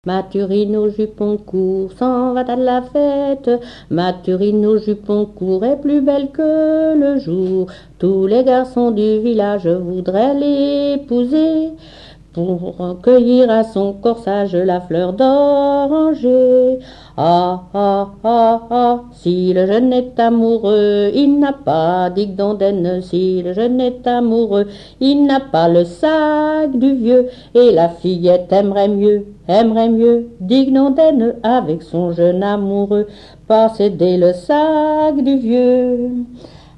Mathurine au jupon court s'en va à la fête. Mathurine au jupon court est plus belle que le jour. Tous les garçons du village voudraient l'épouser pour cueillir à son corsage la fleur d'oranger. Ah, ah, ah, ah, si le jeune est amoureux, il n'a pas d'Igdondaine. Si le jeune est amoureux, il n'a pas le sac du vieux. Et la fillette aimerait mieux, d'Igdondaine avec son jeune amoureux, pas céder le sac du vieux.